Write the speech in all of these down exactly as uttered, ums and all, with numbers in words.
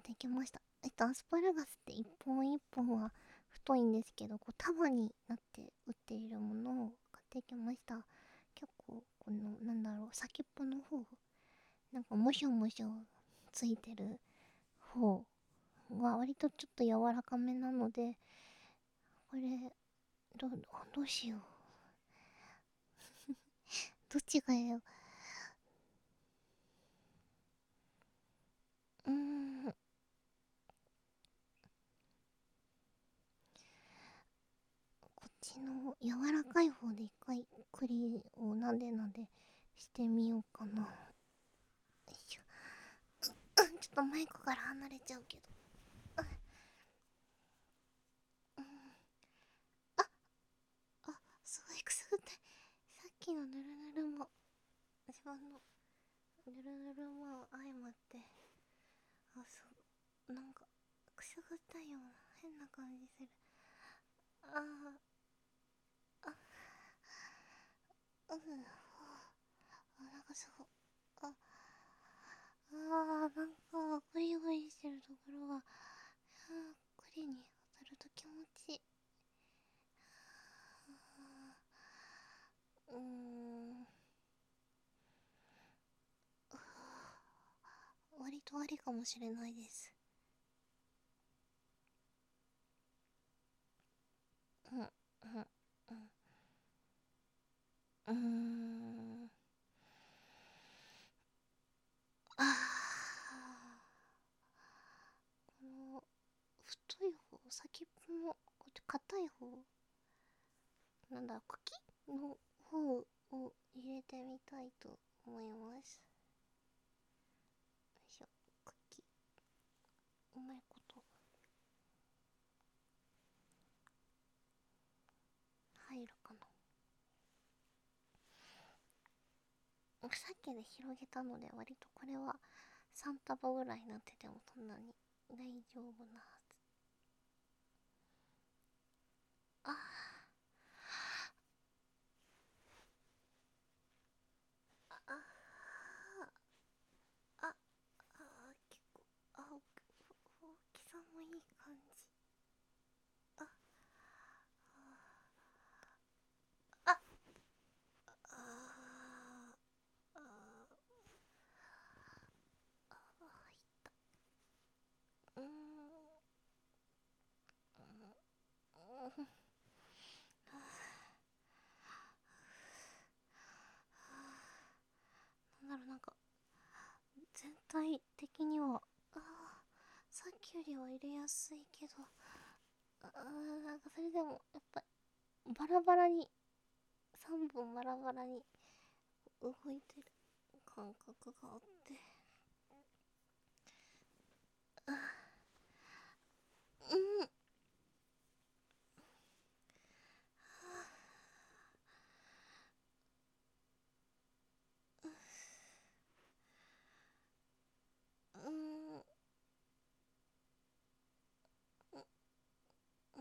できました。えっと、アスパラガスって一本一本は太いんですけど、こう束になって売っているものを買ってきました。結構、この、なんだろう、先っぽの方、なんかもしょもしょついてる方は割とちょっと柔らかめなので、これ、ど、どうしよう。どっちがいいよ。うーん。こっちの柔らかい方で一回栗をなでなでしてみようかな。よいしょ。うん、ちょっとマイクから離れちゃうけど。うん、あ、あ、すごいくすぐったい。さっきのぬるぬるも、自分のぬるぬるも相まって、あ、そう、なんか、くすぐったいような変な感じする。あー、あ、うん、あ、なんかすごい、あ、あー、なんか、ゴリゴリしてるところが、あー、栗に当たると気持ちいい。うーん、割とありかもしれないです。うん、うん、うん。うーん。あー、この、太い方、先っぽの、こっち硬い方、なんだ、茎の方を入れてみたいと思います。よいしょ、茎。うまいこと、入るかな。さっきで広げたので、割とこれはさん束ぐらいになっててもそんなに大丈夫なはず。ああ、ああ、ああ、結構、あ、大きさもいい感じ。あ、あ、あ、あ、あ、あ、入った。うーん、うん、なんだろう、なんか全体的には、あー、さっきよりは入れやすいけど、あー、なんかそれでもやっぱバラバラに、さんぼんバラバラに動いてる感覚があって、うん、うん、うん、うん、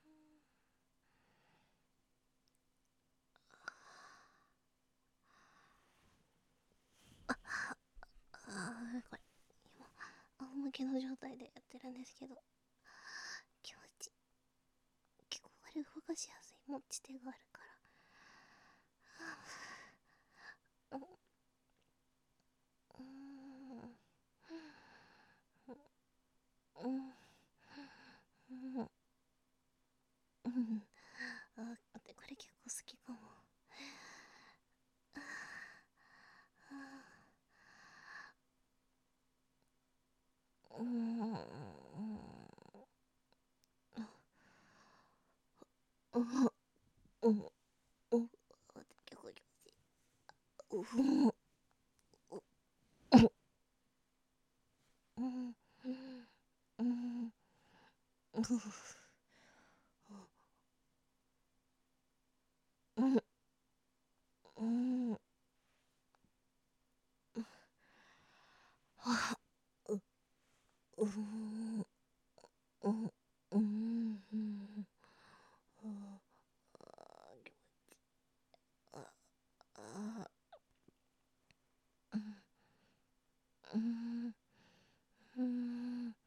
あー、これ今仰向けの状態でやってるんですけど、気持ちいい。結構これ動かしやすい持ち手があるから、うん、うん、うん、うん、うん、あ、待って、これ結構好きかも。うん、うん、うん、うん、うん、結構気持ちいい。うん、うん、うん、うん、うん、うん、はあ、う、うん、うん、うん、うん、あ、あ、うん、うん、うん、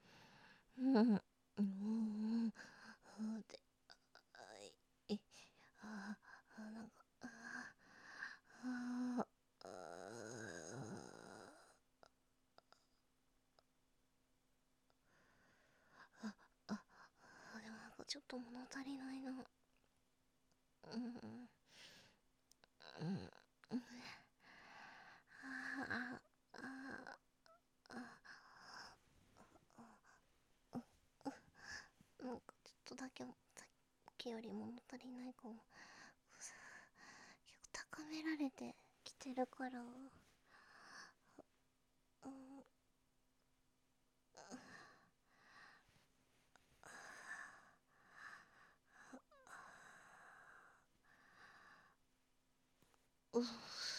ちょっと物足りないな。うん。うん。うん。ああ。ああ。なんかちょっとだけさっきより物足りないかも。結構高められてきてるから。うん。うっ。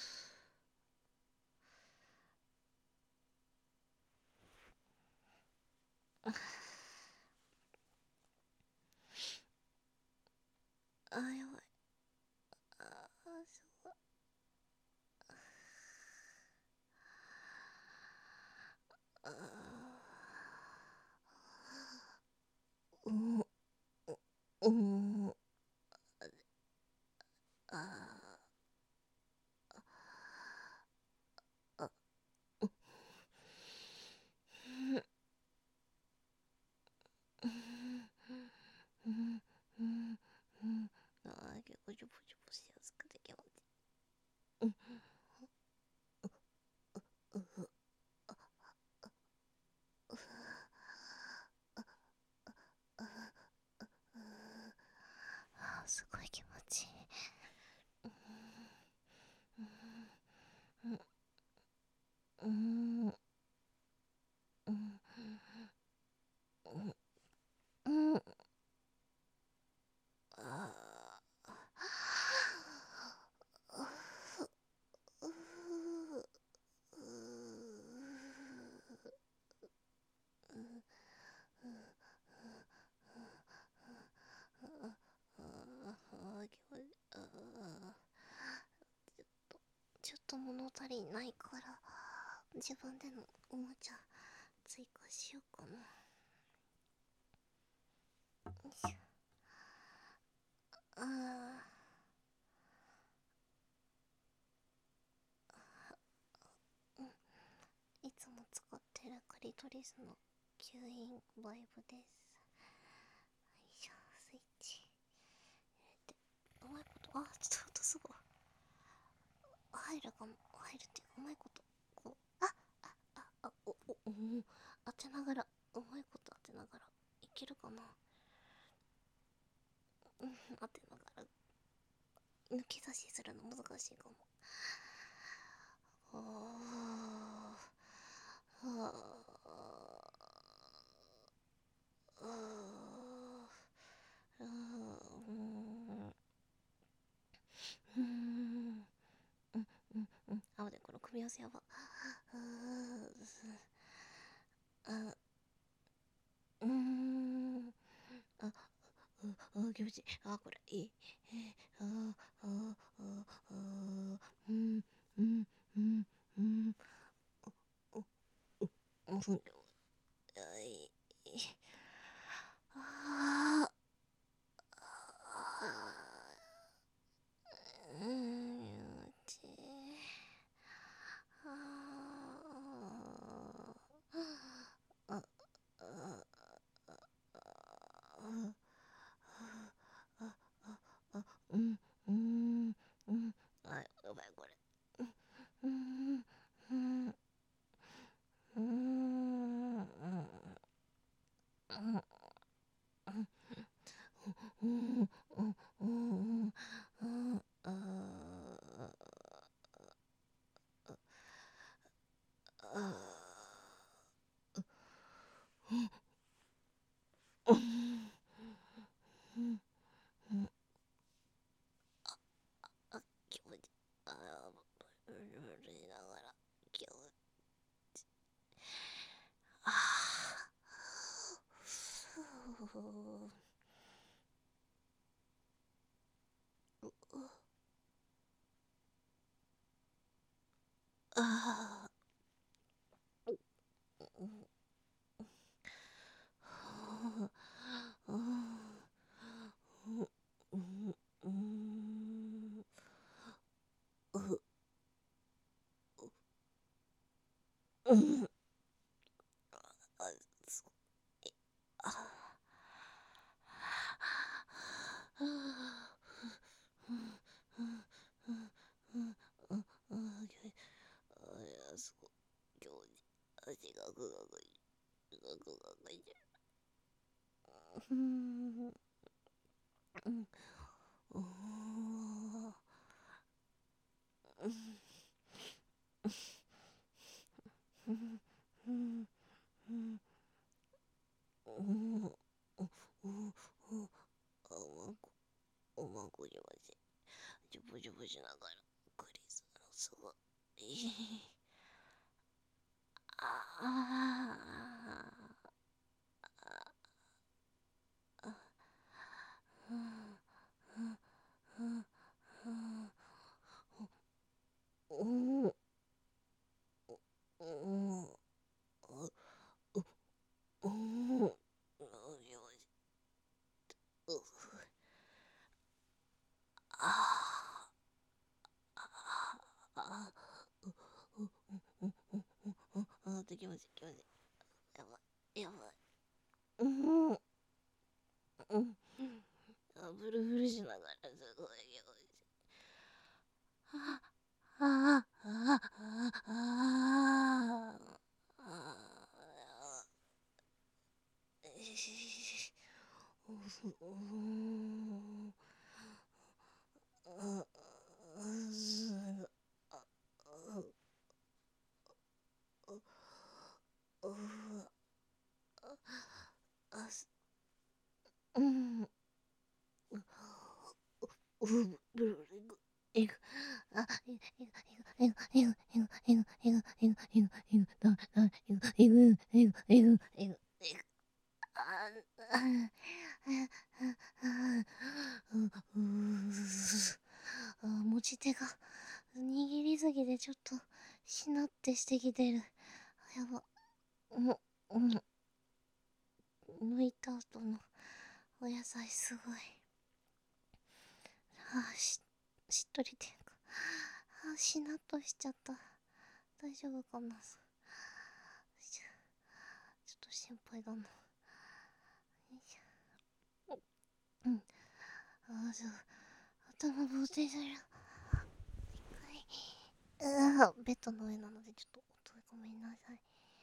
あ、やばい。あー、すごい。あー、うん。うん。あー、あ、うん。うん。うん。うん。うん。あー、結構ジョボジョボしやすくて気持ちいい。うん。うふ。うふ。あー、すごい気持ちいい。うん。うん。うん。うん。うん。うん。あちょっと物足りないから自分でのおもちゃ追加しようかな。よいしょ。あー、うん。いつも使ってるクリトリスの吸引バイブです。よいしょ。スイッチ入れて、うまいこと、あ、ちょっとすごい入るかも。入るっていうか、うまいことこう、ああああおおお、当てながら、うまいこと当てながらいけるかな。うん、当てながら抜き差しするの難しいかも。あーあーあー、うんうん、うんうんうん。あ、でこの組み合わせやば。うーあ、うーん、あ、う、あ、気持ちいい。あ、これいい。あ、あ、あ、あ、うん、うん、うん、うん、お、お、ふん、あい、ああ、うん、ち、ああ、あ、あ、あ、あ、あ、うん、うん、うん、あ、やばい、これ。うん、うん、うん、うん、うん、うん、うん、あ、あ、うん、うん、うん、あ、気持ちいい。あ、ブルブルしながら、気持ちいい。あー、ふう、あー、うん、うん、うん、うん、う、うん、あ、すごい。あ足がグガグいグガグガグいてる。うーんうんうんうんうんうんうんうんあまこおまこじませジョボジョボしながらクリスマスがあうんうんうんあああできませんきませんやばいやばいうんうんあブルブルしながらすごいよあああああああうん。うぶぶるぐえぐあえぐえぐえぐえぐえぐえぐえぐえぐえぐだだえぐえぐえぐえぐえぐえぐあああ持ち手が握りすぎてちょっとしなってしてきてる。やばもう抜いた後のお野菜すごい。ああししっとりていうかあしなっとしちゃった。大丈夫かな。ちょっと心配だな。よいしょ。うんああそう頭ボーテージある。うーベッドの上なのでちょっと音ごめんなさい。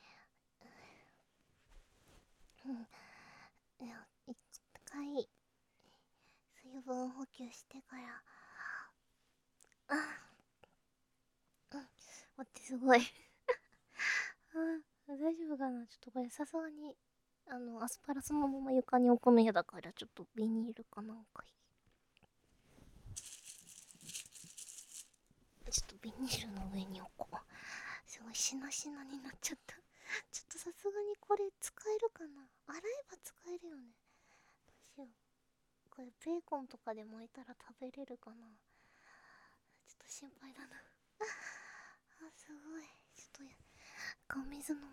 うんいや一回水分補給してからあうん待ってすごいあ大丈夫かな。ちょっとこれさすがにあのアスパラそのまま床に置くの嫌だからちょっとビニールかなんかちょっとビニールの上に置こう。すごいしなしなになっちゃったちょっとさすがにこれ使えるかな。洗えば使えるよね。どうしよう。これベーコンとかで巻いたら食べれるかな。ちょっと心配だなあすごいちょっとやお水飲む。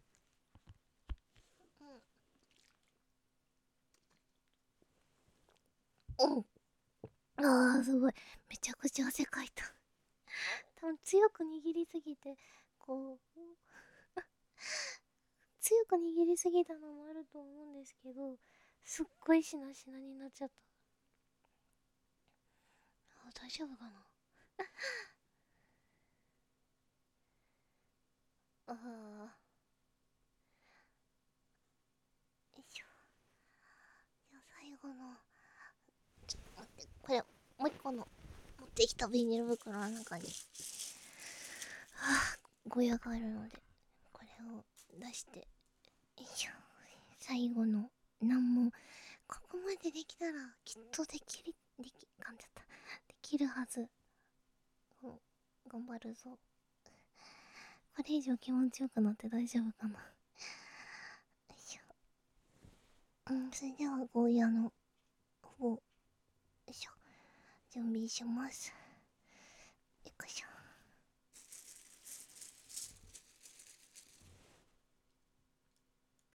うんうんあーすごいめちゃくちゃ汗かいた多分強く握りすぎてこう強く握りすぎたのもあると思うんですけどすっごいしなしなになっちゃった。あ大丈夫かな。あーよいしょ。じゃあ最後のちょっと待ってこれもう一個の持ってきたビニール袋の中にはあゴヤがあるのでこれを出してよいしょ。最後の難問ここまでできたらきっとできるでき噛んじゃったできるはず。うん頑張るぞ。これ以上気持ちよくなって大丈夫かな。よいしょ。うんそれではゴーヤの方よいしょ準備します。よいしょ。